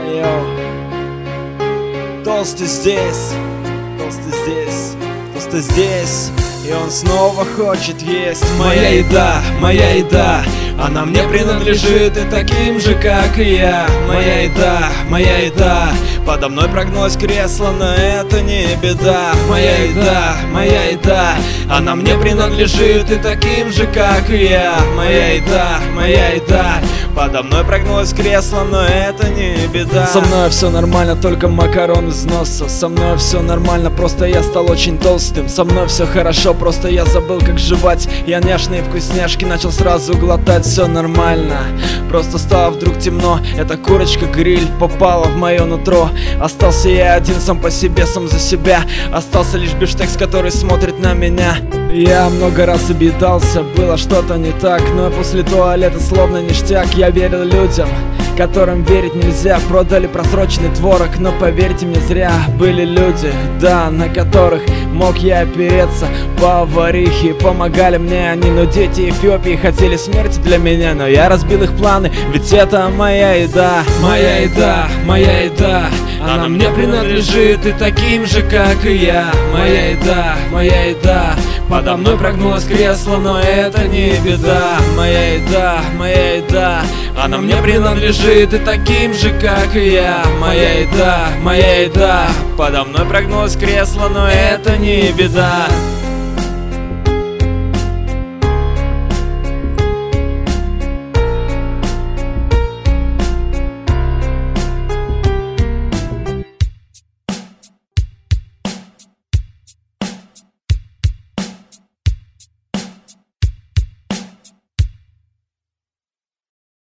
Йоу. Толстый здесь, толстый здесь, толстый здесь, и он снова хочет есть. Моя еда, она мне принадлежит и таким же, как и я. Моя еда, подо мной прогнулось кресло, но это не беда. Моя еда, она мне принадлежит и таким же, как и я. Моя еда, подо мной прогнулось кресло, но это не беда. Со мной все нормально, только макарон из носа. Со мной все нормально, просто я стал очень толстым. Со мной все хорошо, просто я забыл, как жевать. Я няшные вкусняшки начал сразу глотать. Все нормально, просто стало вдруг темно. Эта курочка-гриль попала в мое нутро. Остался я один сам по себе, сам за себя. Остался лишь бифштекс, который смотрит на меня. Я много раз обидался, было что-то не так, но после туалета словно ништяк. Я верил людям, которым верить нельзя. Продали просроченный творог, но поверьте мне, зря. Были люди, да, на которых мог я опереться. Поварихи помогали мне они, но дети Эфиопии хотели смерти для меня. Но я разбил их планы, ведь это моя еда. Моя еда, она мне принадлежит и таким же, как и я. Моя еда, подо мной прогнулось кресло, но это не беда. Моя еда, она мне принадлежит и таким же, как и я. Моя еда, подо мной прогнулось кресло, но это не беда.